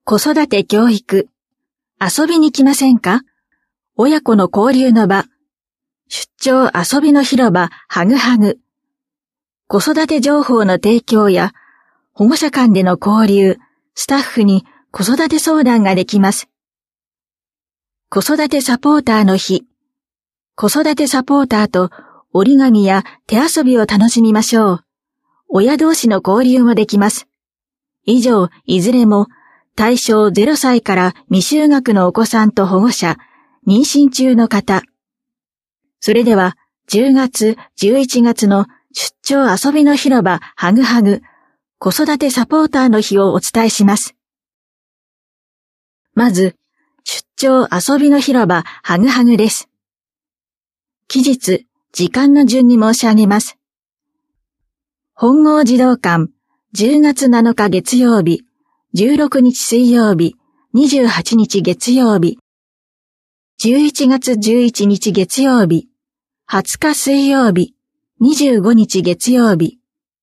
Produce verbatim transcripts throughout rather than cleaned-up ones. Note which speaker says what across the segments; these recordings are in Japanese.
Speaker 1: 子育て教育。遊びに来ませんか？親子の交流の場。出張遊びの広場ハグハグ。子育て情報の提供や保護者間での交流、スタッフに子育て相談ができます。子育てサポーターの日。子育てサポーターと折り紙や手遊びを楽しみましょう。親同士の交流もできます。以上、いずれも対象ゼロさいから未就学のお子さんと保護者、妊娠中の方。それでは、じゅうがつ、じゅういちがつの出張遊びの広場ハグハグ、子育てサポーターの日をお伝えします。まず、出張遊びの広場ハグハグです。期日、時間の順に申し上げます。本郷児童館、じゅうがつなのか月曜日、じゅうろくにち水曜日、にじゅうはちにち月曜日、じゅういちがつじゅういちにち月曜日、はつか水曜日、にじゅうごにち月曜日、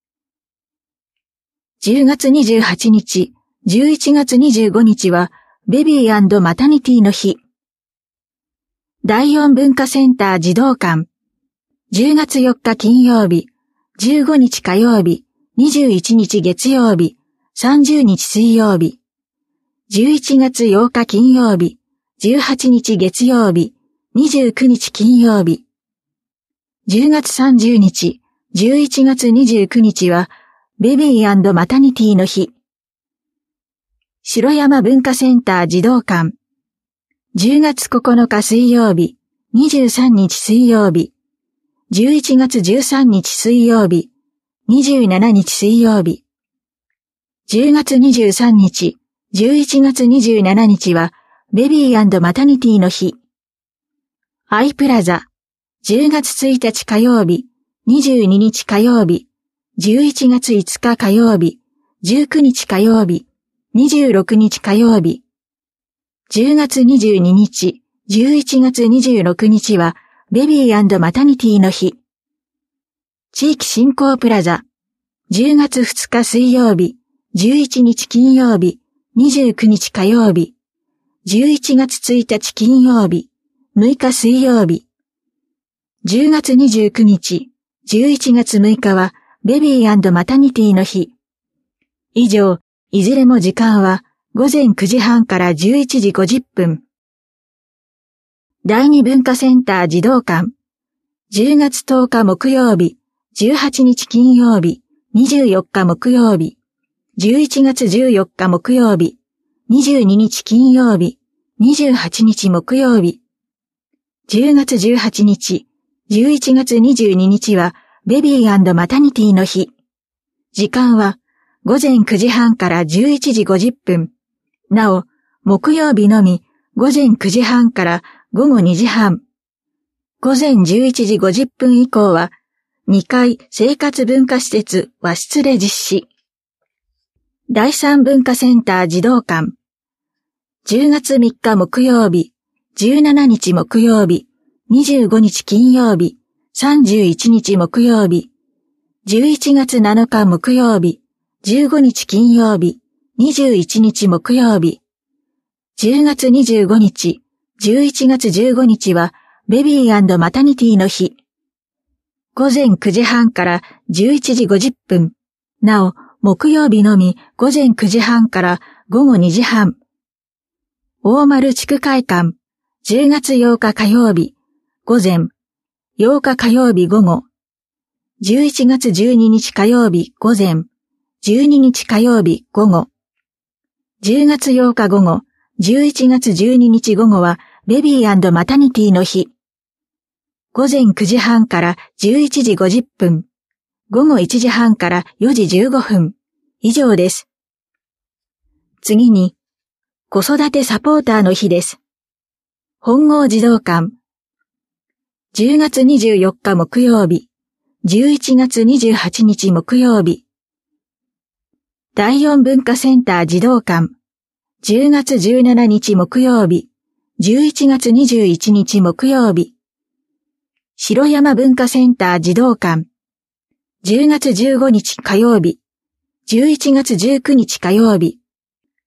Speaker 1: じゅうがつにじゅうはちにち、じゅういちがつにじゅうごにちはベビー&マタニティの日。だいよん文化センター児童館、じゅうがつよっか金曜日、じゅうごにち火曜日、にじゅういちにち月曜日、さんじゅうにち水曜日、じゅういちがつようか金曜日、じゅうはちにち月曜日、にじゅうくにち金曜日、じゅうがつさんじゅうにち、じゅういちがつにじゅうくにちはベビー&マタニティの日。城山文化センター児童館、じゅうがつここのか水曜日、にじゅうさんにち水曜日、じゅういちがつじゅうさんにち水曜日、にじゅうしちにち水曜日、じゅうがつにじゅうさんにち、じゅういちがつにじゅうしちにちはベビー&マタニティの日。アイプラザ、じゅうがつついたち火曜日、にじゅうににち火曜日、じゅういちがついつか火曜日、じゅうくにち火曜日、にじゅうろくにち火曜日、じゅうがつにじゅうににち、じゅういちがつにじゅうろくにちはベビー&マタニティの日。地域振興プラザ、じゅうがつふつか水曜日、じゅういちにち金曜日、にじゅうくにち火曜日、じゅういちがつついたち金曜日、むいか水曜日、じゅうがつにじゅうくにち、じゅういちがつむいかはベビー&マタニティの日。以上、いずれも時間はごぜんくじはんからじゅういちじごじゅっぷん。だいに文化センター児童館、じゅうがつとおか木曜日、じゅうはちにち金曜日、にじゅうよっか木曜日、じゅういちがつじゅうよっか木曜日、にじゅうににち金曜日、にじゅうはちにち木曜日、じゅうがつじゅうはちにち、じゅういちがつにじゅうににちはベビー&マタニティの日。時間はごぜんくじはんからじゅういちじごじゅっぷん。なお、木曜日のみごぜんくじはんからごごにじはん。ごぜんじゅういちじごじゅっぷん以降はにかい生活文化施設和室で実施。だいさん文化センター児童館。じゅうがつみっか木曜日、じゅうしちにち木曜日、にじゅうごにち金曜日、さんじゅういちにち木曜日、じゅういちがつなのか木曜日、じゅうごにち金曜日、にじゅういちにち木曜日、じゅうがつにじゅうごにち、じゅういちがつじゅうごにちはベビー&マタニティの日。ごぜんくじはんからじゅういちじごじゅっぷん。なお、木曜日のみごぜんくじはんからごごにじはん。大丸地区会館、じゅうがつようか火曜日、午前、ようか火曜日午後、じゅういちがつじゅうににち火曜日午前、じゅうににち火曜日午後、じゅうがつようか午後、じゅういちがつじゅうににち午後はベビー&マタニティの日。ごぜんくじはんからじゅういちじごじゅっぷん、ごごいちじはんからよじじゅうごふん、以上です。次に、子育てサポーターの日です。本郷児童館。じゅうがつにじゅうよっか木曜日、じゅういちがつにじゅうはちにち木曜日。だいよん文化センター児童館。じゅうがつじゅうしちにち木曜日、じゅういちがつにじゅういちにち木曜日。城山文化センター児童館。じゅうがつじゅうごにち火曜日、じゅういちがつじゅうくにち火曜日。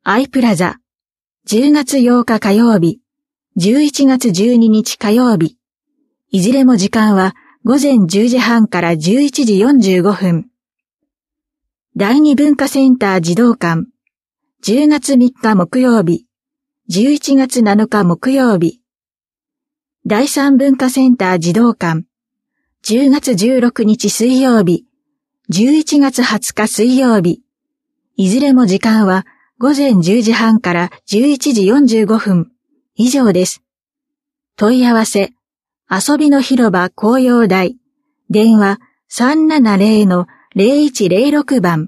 Speaker 1: アイプラザ、じゅうがつようか火曜日、じゅういちがつじゅうににち火曜日。いずれも時間はごぜんじゅうじはんからじゅういちじよんじゅうごふん。第二文化センター児童館、じゅうがつみっか木曜日、じゅういちがつなのか木曜日。第三文化センター児童館、じゅうがつじゅうろくにち水曜日、じゅういちがつはつか水曜日。いずれも時間はごぜんじゅうじはんからじゅういちじよんじゅうごふん。以上です。問い合わせ、遊びの広場紅葉台、電話 さんななぜろのぜろいちぜろろく 番。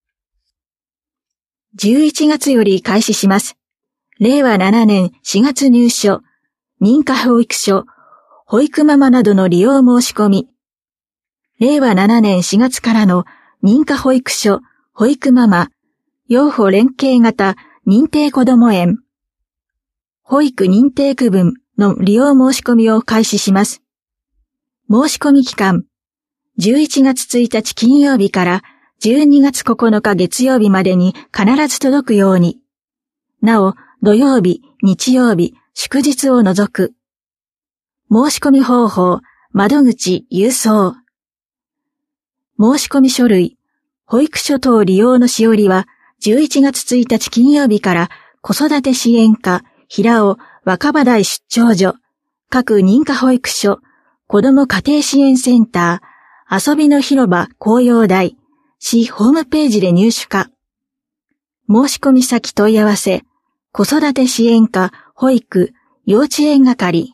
Speaker 1: じゅういちがつより開始します。れいわななねんしがつ入所、認可保育所、保育ママなどの利用申し込み。れいわななねんしがつからの認可保育所、保育ママ、養護連携型認定こども園、保育認定区分の利用申し込みを開始します。申し込み期間、じゅういちがつついたち金曜日からじゅうにがつここのか月曜日までに必ず届くように。なお、土曜日、日曜日、祝日を除く。申し込み方法、窓口、郵送。申し込み書類、保育所等利用のしおりは、じゅういちがつついたち金曜日から子育て支援課、平尾、若葉台出張所、各認可保育所、子ども家庭支援センター、遊びの広場紅葉台、市ホームページで入手可。申し込み先問い合わせ、子育て支援課、保育、幼稚園係。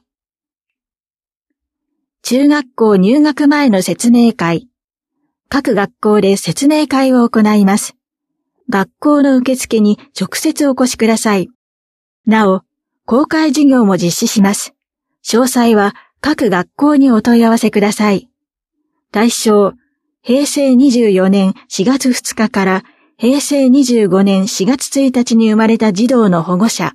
Speaker 1: 中学校入学前の説明会。各学校で説明会を行います。学校の受付に直接お越しください。なお、公開授業も実施します。詳細は各学校にお問い合わせください。対象、へいせいにじゅうよねんしがつふつかからへいせいにじゅうごねんしがつついたちに生まれた児童の保護者。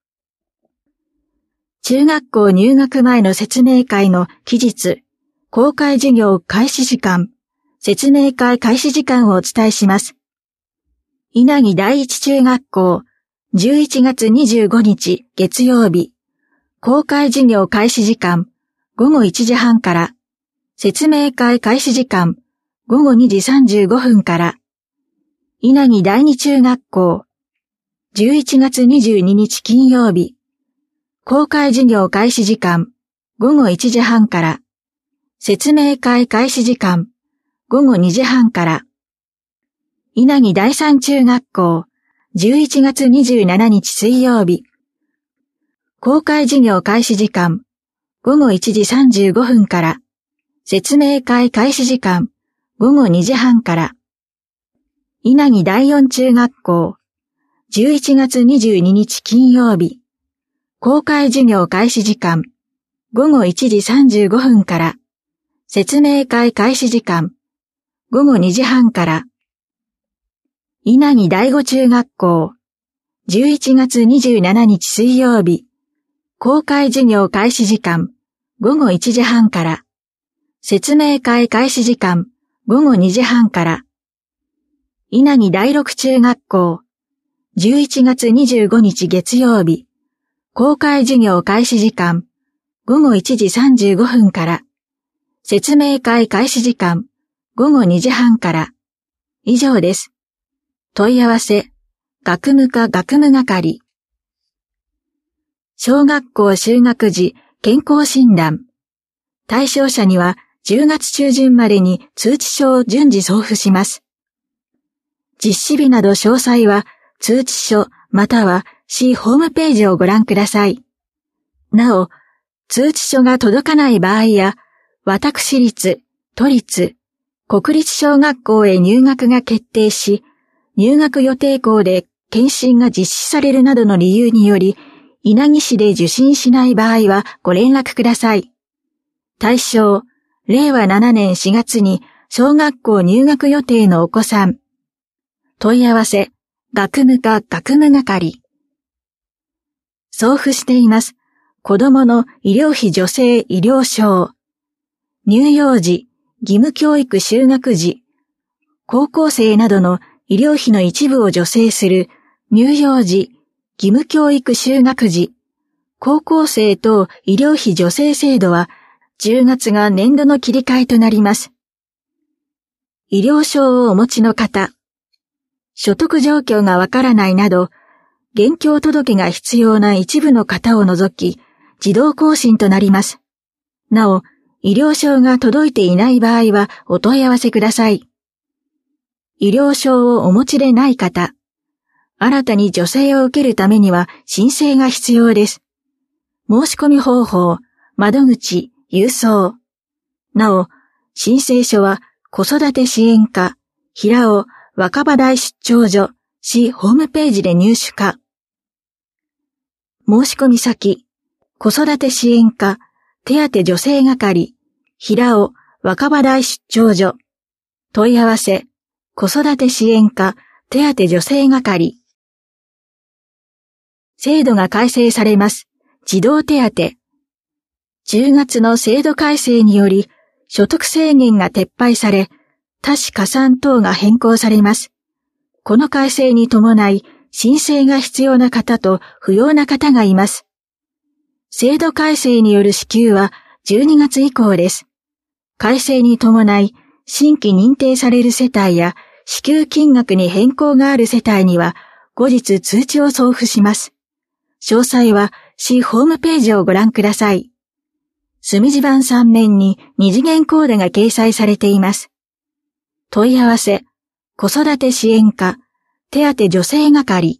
Speaker 1: 中学校入学前の説明会の期日、公開授業開始時間、説明会開始時間をお伝えします。稲城第一中学校、じゅういちがつにじゅうごにち月曜日、公開授業開始時間、ごごいちじはんから、説明会開始時間、ごごにじさんじゅうごふんから、稲城第二中学校、じゅういちがつにじゅうににち金曜日、公開授業開始時間、ごごいちじはんから、説明会開始時間、ごごにじはんから、稲城第三中学校、じゅういちがつにじゅうしちにち水曜日、公開授業開始時間、ごごいちじさんじゅうごふんから、説明会開始時間、ごごにじはんから、稲城第四中学校、じゅういちがつにじゅうににち金曜日、公開授業開始時間、ごごいちじさんじゅうごふんから、説明会開始時間、ごごにじはんから、稲城第五中学校、じゅういちがつにじゅうしちにち水曜日、公開授業開始時間、ごごいちじはんから、説明会開始時間、ごごにじはんから、稲城第六中学校、じゅういちがつにじゅうごにち月曜日、公開授業開始時間、ごごいちじさんじゅうごふんから、説明会開始時間、ごごにじはんから、以上です。問い合わせ、学務課学務係。小学校就学時健康診断。対象者にはじゅうがつちゅうじゅんまでに通知書を順次送付します。実施日など詳細は通知書または市ホームページをご覧ください。なお、通知書が届かない場合や、私立、都立、国立小学校へ入学が決定し、入学予定校で検診が実施されるなどの理由により、稲城市で受診しない場合はご連絡ください。対象、れいわななねんしがつに小学校入学予定のお子さん。問い合わせ、学務課学務係。送付しています。子どもの医療費助成医療証。乳幼児、義務教育就学時、高校生などの医療費の一部を助成する乳幼児、義務教育就学時、高校生等医療費助成制度はじゅうがつが年度の切り替えとなります。医療証をお持ちの方、所得状況がわからないなど、現況届が必要な一部の方を除き、自動更新となります。なお、医療証が届いていない場合はお問い合わせください。医療証をお持ちでない方、新たに助成を受けるためには申請が必要です。申し込み方法、窓口、郵送。なお、申請書は子育て支援課、平尾若葉台出張所、市ホームページで入手可。申し込み先、子育て支援課、手当助成係、平尾若葉台出張所。問い合わせ、子育て支援課、手当助成係。制度が改正されます。児童手当。じゅうがつの制度改正により、所得制限が撤廃され、多子加算等が変更されます。この改正に伴い、申請が必要な方と不要な方がいます。制度改正による支給はじゅうにがつ以降です。改正に伴い、新規認定される世帯や支給金額に変更がある世帯には、後日通知を送付します。詳細は市ホームページをご覧ください。墨字盤さん面に二次元コードが掲載されています。問い合わせ、子育て支援課、手当助成係。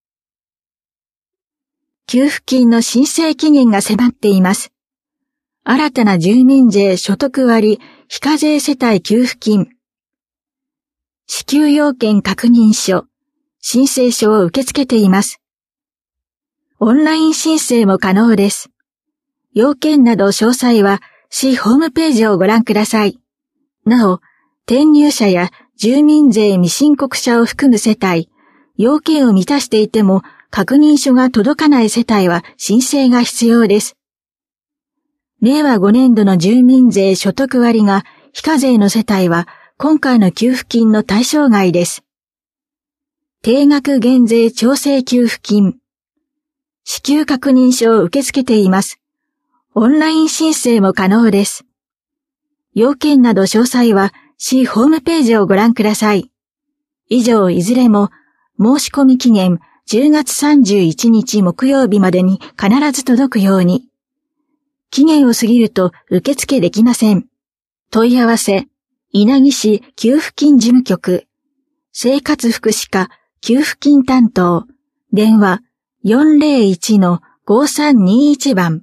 Speaker 1: 給付金の申請期限が迫っています。新たな住民税所得割非課税世帯給付金。支給要件確認書、申請書を受け付けています。オンライン申請も可能です。要件など詳細は市ホームページをご覧ください。なお、転入者や住民税未申告者を含む世帯、要件を満たしていても確認書が届かない世帯は申請が必要です。れいわごねん度の住民税所得割が非課税の世帯は今回の給付金の対象外です。定額減税調整給付金。支給確認書を受け付けています。オンライン申請も可能です。要件など詳細は市ホームページをご覧ください。以上いずれも申し込み期限じゅうがつさんじゅういちにち木曜日までに必ず届くように。期限を過ぎると受付できません。問い合わせ、稲城市給付金事務局、生活福祉課給付金担当、電話 よんぜろいちのごさんにいち 番。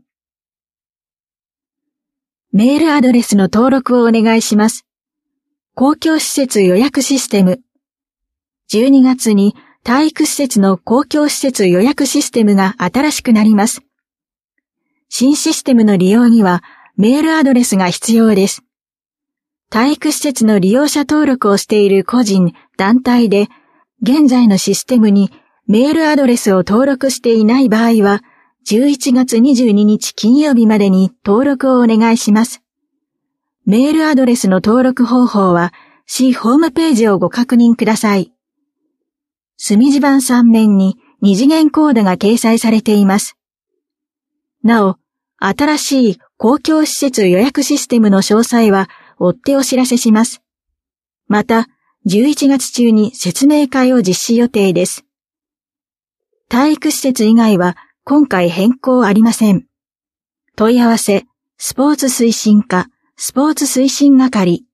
Speaker 1: メールアドレスの登録をお願いします。公共施設予約システム。じゅうにがつに体育施設の公共施設予約システムが新しくなります。新システムの利用にはメールアドレスが必要です。体育施設の利用者登録をしている個人、団体で、現在のシステムにメールアドレスを登録していない場合は、じゅういちがつにじゅうににち金曜日までに登録をお願いします。メールアドレスの登録方法は、市ホームページをご確認ください。墨字盤さん面に二次元コードが掲載されています。なお、新しい公共施設予約システムの詳細は追ってお知らせします。また、じゅういちがつ中に説明会を実施予定です。体育施設以外は今回変更ありません。問い合わせ、スポーツ推進課、スポーツ推進係。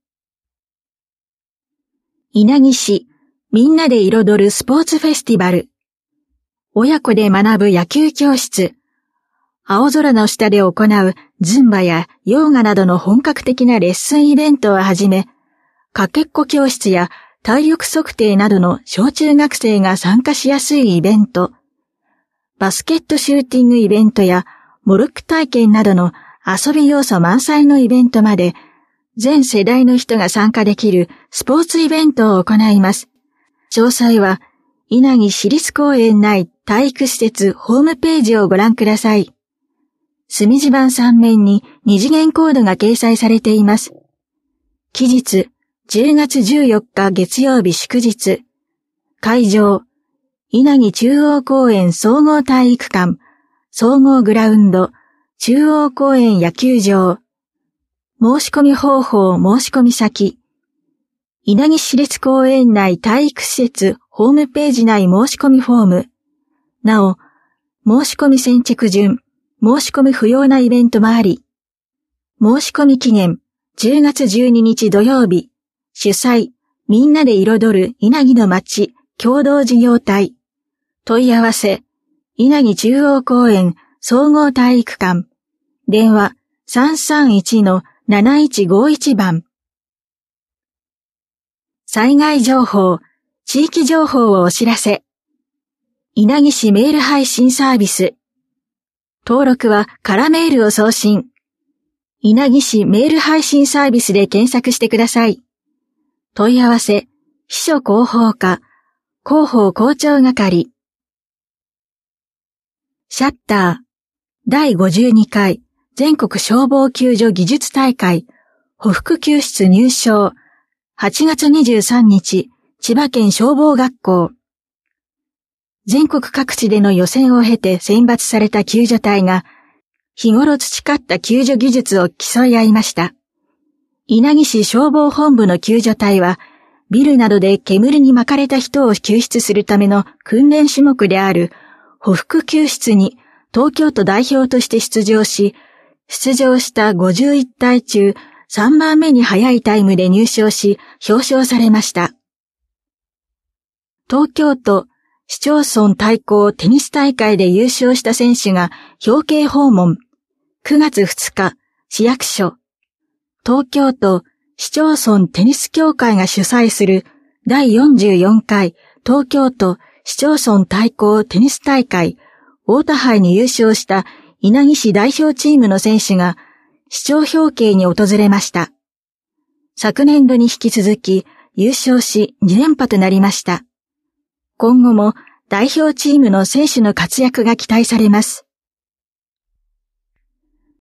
Speaker 1: 稲城市、みんなで彩るスポーツフェスティバル。親子で学ぶ野球教室。青空の下で行うズンバやヨーガなどの本格的なレッスンイベントをはじめ、かけっこ教室や体力測定などの小中学生が参加しやすいイベント、バスケットシューティングイベントやモルック体験などの遊び要素満載のイベントまで、全世代の人が参加できるスポーツイベントを行います。詳細は、稲城市立公園内体育施設ホームページをご覧ください。墨字盤さん面に二次元コードが掲載されています。期日、じゅうがつじゅうよっか月曜日祝日。会場、 稲城中央公園総合体育館、総合グラウンド、中央公園野球場。申し込み方法申し込み先。稲城市立公園内体育施設ホームページ内申し込みフォーム。なお、申し込み先着順、申し込み不要なイベントもあり。申し込み期限、じゅうがつじゅうににち土曜日。主催、みんなで彩る稲城の街共同事業体。問い合わせ、稲城中央公園総合体育館。電話 さんさんいちのなないちごいち 番。災害情報、地域情報をお知らせ。稲城市メール配信サービス。登録は空メールを送信。稲城市メール配信サービスで検索してください。問い合わせ、秘書広報課、広報校長係。シャッター、だいごじゅうにかい全国消防救助技術大会、匍匐救出入賞、はちがつにじゅうさんにち、千葉県消防学校。全国各地での予選を経て選抜された救助隊が、日頃培った救助技術を競い合いました。稲城市消防本部の救助隊は、ビルなどで煙に巻かれた人を救出するための訓練種目である、匍匐救出に東京都代表として出場し、出場したごじゅういちたい中さんばんめに早いタイムで入賞し、表彰されました。東京都市町村対抗テニス大会で優勝した選手が表敬訪問。くがつふつか、市役所。東京都市町村テニス協会が主催するだいよんじゅうよんかい東京都市町村対抗テニス大会太田杯に優勝した稲城市代表チームの選手が市長表敬に訪れました。昨年度に引き続き優勝しにれんぱとなりました。今後も代表チームの選手の活躍が期待されます。